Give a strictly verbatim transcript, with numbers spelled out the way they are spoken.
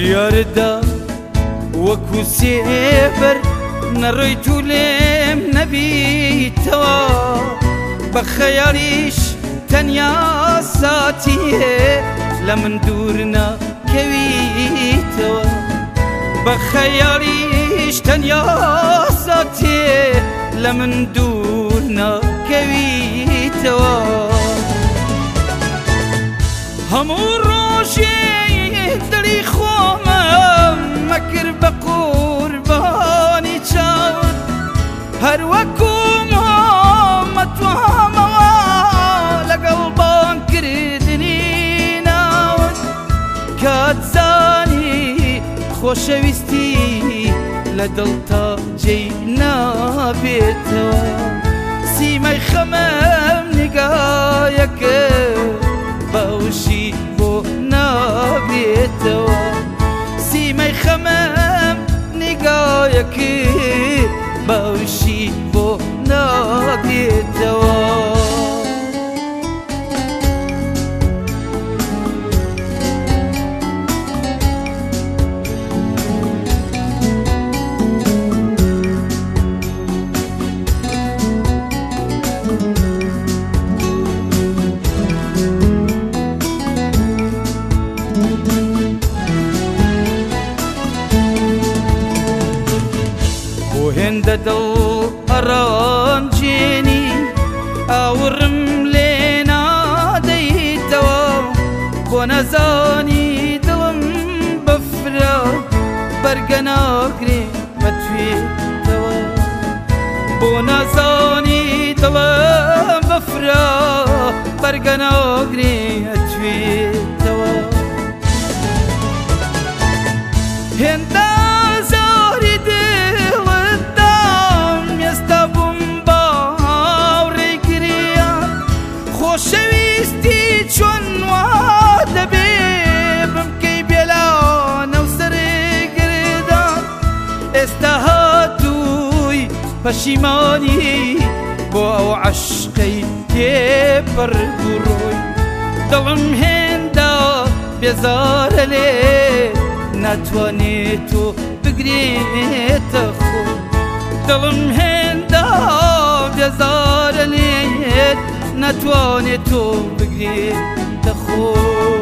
بڕیاردا وەکو سێبەر نەڕۆیت و لێم نەبیتەوە بە خەیاریش تەنیا ساتیێ لە من دوور ناکەویتەوە بە خەیاریش تەنیا ساتیێ لە من دوور ناکەویتەوە هەموو ڕۆژێ دڵی خۆمم مەکرد بە قوربانی چاوت هەر وەکو مەتوامەوە لەگەڵ بانکردنی ناوت کاتزانی خۆشەویستی لە دڵتا جێی نابێتەوە سیمەی خەمەم نیگایەکە باوشی بۆ نابێتەوە سیمەی خەمەم نیگایەکە باوشی بۆ نابێتەوە هێندە دڵ ئەڕانجێنی ئاورم لێ نادەیتەوە بۆ نەزانی دڵم بەفرە بەرگە ناگرێ بەتوێتەوە بۆ نەزانی دڵم بەفرە بەرگە ناگرێ ئەتوێتەوە هێندە خۆشەویستی چۆن وا دەبێ بمکەی بێلانە و سەرگردان ئێستا هاتووی پەشیمانی بۆ ئەو عەشقەی تێپەڕد و ڕۆی دڵم هێندە بێزارە لێ ناتوانێت و بگرێتە خۆ دڵم هێندە بێزارە لێت ناتوانێت تۆ بگرێتە خۆ